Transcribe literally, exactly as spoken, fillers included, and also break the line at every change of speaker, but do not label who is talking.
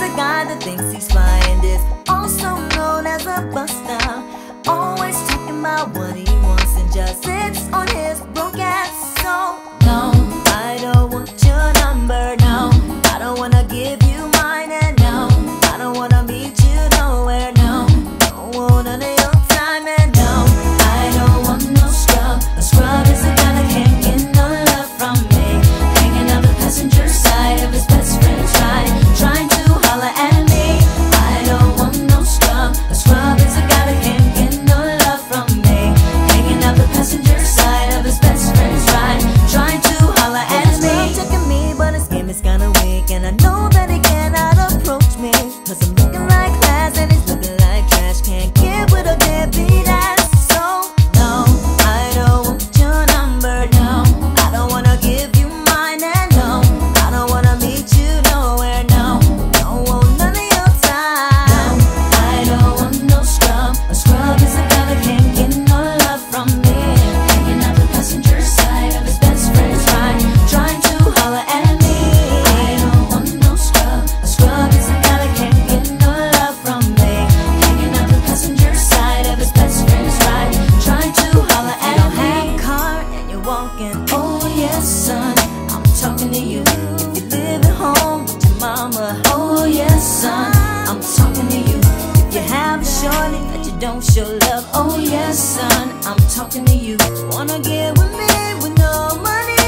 a guy that thinks he's fly and is also known as a buster. Always talking about what he wants and just sits on his broke ass. So no, I don't want your number, no. I don't wanna give you mine, and no, I don't wanna meet you nowhere, no. Don't want none of your time, and no, I don't want no scrub. A scrub is a guy that can't get no love from me, hanging out the passenger side of his best friend's ride, trying to holler at me. I don't want no scrub. A scrub is a guy that can't get no love from me, hanging out the passenger side of his best friend's ride, trying to holler at me. He's checking me, but his game is kinda weak, and I know that he cannot approach me, cause I'm looking like class and he's looking like trash. Can't get with a deadbeat ass. So no, I don't want your number, no. I don't wanna give you mine, and no, I don't wanna meet you nowhere, no. Don't want none of your time. No, I don't want no scrub. A scrub is a guy that can't get no love from me, hanging out the passenger side of his best friend's ride, trying to holler at me. I don't want no scrub. A scrub is a guy that can't get no love from me, hanging out the passenger side of his best friend's ride, trying to holler at me. You don't have a car and you're walking. Oh yes, son, I'm talking to you. If you live at home with your mama. Oh yes, son, I'm talking to you. If you have a shorty that you don't show love. Oh yes, son, I'm talking to you. Wanna get with me with no money?